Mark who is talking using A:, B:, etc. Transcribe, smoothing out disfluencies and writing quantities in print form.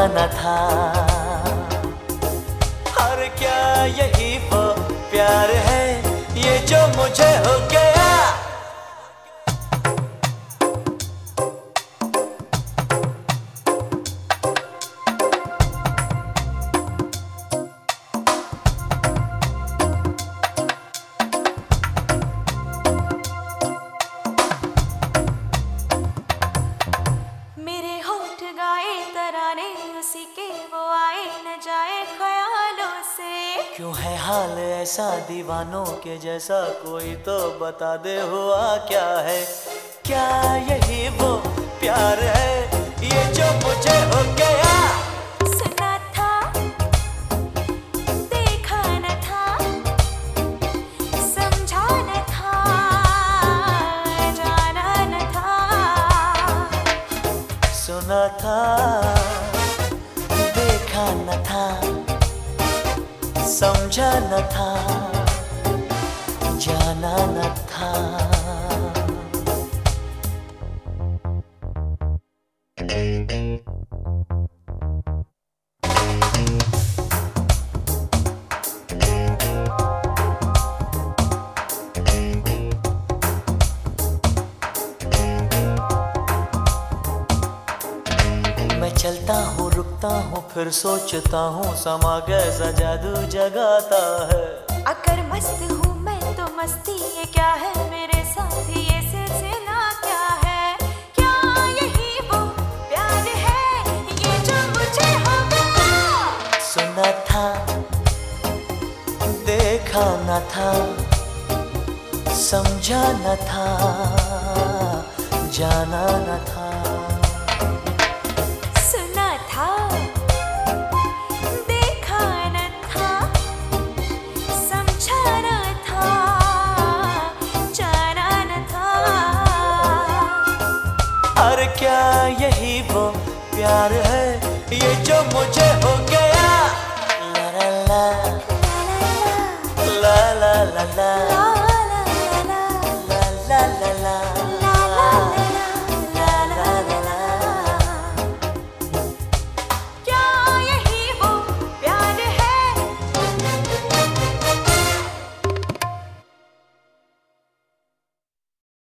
A: न था। और क्या यही वो प्यार है ये जो मुझे हो गया।
B: उसी के वो आए न जाए ख्यालों से।
A: क्यों है हाल ऐसा दीवानों के जैसा, कोई तो बता दे हुआ क्या है। क्या यही वो प्यार है ये जो मुझे हो गया।
B: सुना था देखा न था, समझा न था, जाना न था।
A: सुना था देखा न था, समझा न था, जाना न था। मैं चलता हूँ रुकता हूँ फिर सोचता हूँ, समा कैसा जादू जगाता है।
B: अगर मस्त हूँ मैं तो मस्ती ये क्या है, मेरे साथ ये सिलसिला क्या है। क्या यही वो प्यार है ये जो मुझे हो गया।
A: सुना था देखा न था, समझा न था, जाना न था।
B: सुना था देखा न था, समझा न था, जाना न था।
A: और क्या यही वो प्यार है ये जो मुझे हो गया।